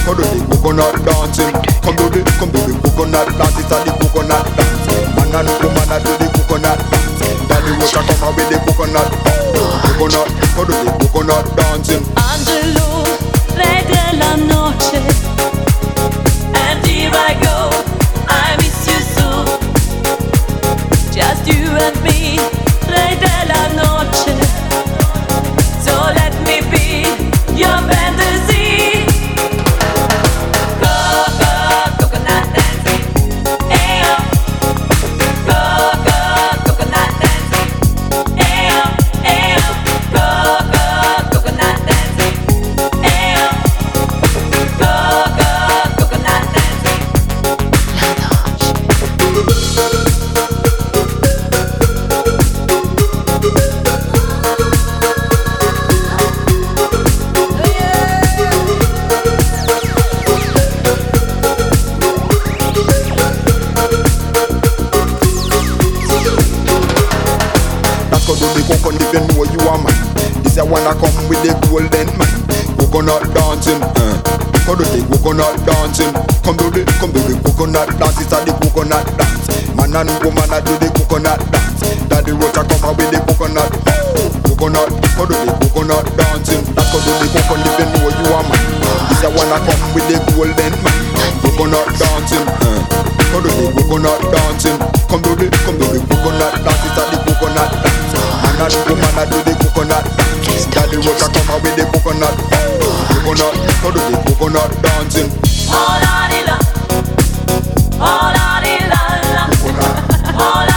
Come do the coconut dancing. Come do the coconut dance. It's a the coconut dance. Man and woman a do the coconut dance. Daddy water come out with the coconut. Coconut, come do the coconut dancing. Angelo, re della noche. And here I go, I miss you so. Just you and me, re della noche. So let me be your fantasy. Go, go, coconut dancing. Ayo. Go, go, coconut dancing. Ayo, ayo. Go, go, coconut dancing. Ayo. Go, go, coconut dancing. La noche. That's cause do the coconut if you know you are man. This I wanna come with the golden man. Coconut dancing, come do the coconut dancing. Come do the coconut dance. It's a the coconut dance. Man and woman a do the coconut dance. Daddy water come out with the coconut. Coconut, come do the coconut dancing. That's cause do the coconut if you know you are man. This I wanna come with the golden man. Coconut dancing, come do the coconut dancing. Come do the coconut dance. It's a the coconut dance. Man and woman a do the coconut dance. Daddy water come out with the coconut. Coconut, come do the coconut dancing. Oh la di la, oh la di la la, oh